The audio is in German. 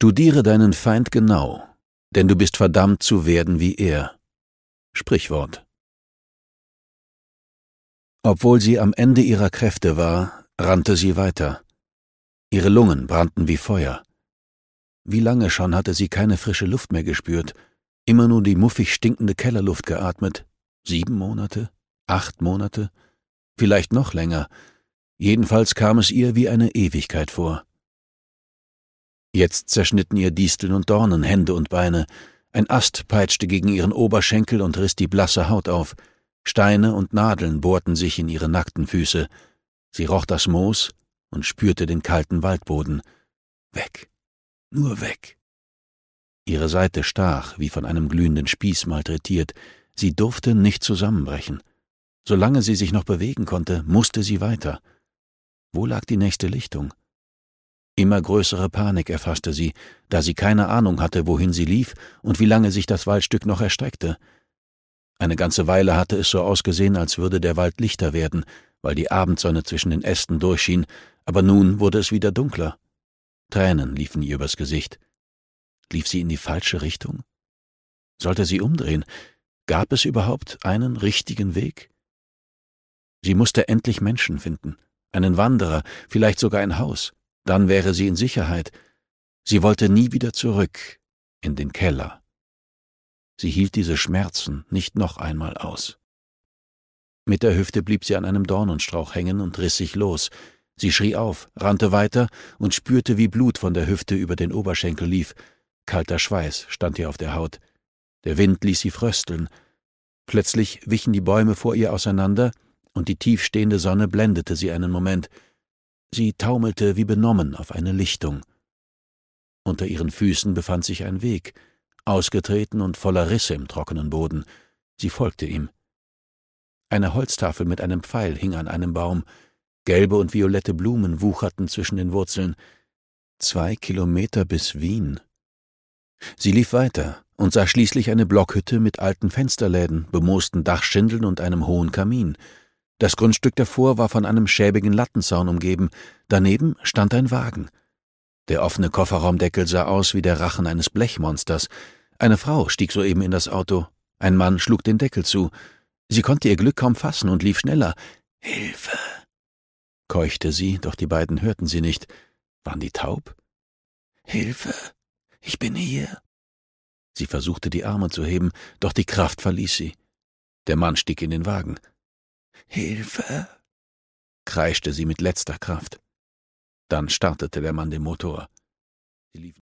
Studiere deinen Feind genau, denn du bist verdammt zu werden wie er. Sprichwort. Obwohl sie am Ende ihrer Kräfte war, rannte sie weiter. Ihre Lungen brannten wie Feuer. Wie lange schon hatte sie keine frische Luft mehr gespürt, immer nur die muffig stinkende Kellerluft geatmet. 7 Monate? 8 Monate? Vielleicht noch länger. Jedenfalls kam es ihr wie eine Ewigkeit vor. Jetzt zerschnitten ihr Disteln und Dornen Hände und Beine. Ein Ast peitschte gegen ihren Oberschenkel und riss die blasse Haut auf. Steine und Nadeln bohrten sich in ihre nackten Füße. Sie roch das Moos und spürte den kalten Waldboden. Weg, nur weg. Ihre Seite stach, wie von einem glühenden Spieß malträtiert. Sie durfte nicht zusammenbrechen. Solange sie sich noch bewegen konnte, musste sie weiter. Wo lag die nächste Lichtung? Immer größere Panik erfasste sie, da sie keine Ahnung hatte, wohin sie lief und wie lange sich das Waldstück noch erstreckte. Eine ganze Weile hatte es so ausgesehen, als würde der Wald lichter werden, weil die Abendsonne zwischen den Ästen durchschien, aber nun wurde es wieder dunkler. Tränen liefen ihr übers Gesicht. Lief sie in die falsche Richtung? Sollte sie umdrehen? Gab es überhaupt einen richtigen Weg? Sie musste endlich Menschen finden, einen Wanderer, vielleicht sogar ein Haus. Dann wäre sie in Sicherheit. Sie wollte nie wieder zurück in den Keller. Sie hielt diese Schmerzen nicht noch einmal aus. Mit der Hüfte blieb sie an einem Dornenstrauch hängen und riss sich los. Sie schrie auf, rannte weiter und spürte, wie Blut von der Hüfte über den Oberschenkel lief. Kalter Schweiß stand ihr auf der Haut. Der Wind ließ sie frösteln. Plötzlich wichen die Bäume vor ihr auseinander und die tiefstehende Sonne blendete sie einen Moment. Sie taumelte wie benommen auf eine Lichtung. Unter ihren Füßen befand sich ein Weg, ausgetreten und voller Risse im trockenen Boden. Sie folgte ihm. Eine Holztafel mit einem Pfeil hing an einem Baum. Gelbe und violette Blumen wucherten zwischen den Wurzeln. 2 Kilometer bis Wien. Sie lief weiter und sah schließlich eine Blockhütte mit alten Fensterläden, bemoosten Dachschindeln und einem hohen Kamin. Das Grundstück davor war von einem schäbigen Lattenzaun umgeben. Daneben stand ein Wagen. Der offene Kofferraumdeckel sah aus wie der Rachen eines Blechmonsters. Eine Frau stieg soeben in das Auto. Ein Mann schlug den Deckel zu. Sie konnte ihr Glück kaum fassen und lief schneller. »Hilfe«, keuchte sie, doch die beiden hörten sie nicht. Waren die taub? »Hilfe, ich bin hier.« Sie versuchte, die Arme zu heben, doch die Kraft verließ sie. Der Mann stieg in den Wagen. »Hilfe«, kreischte sie mit letzter Kraft. Dann startete der Mann den Motor. Sie liefen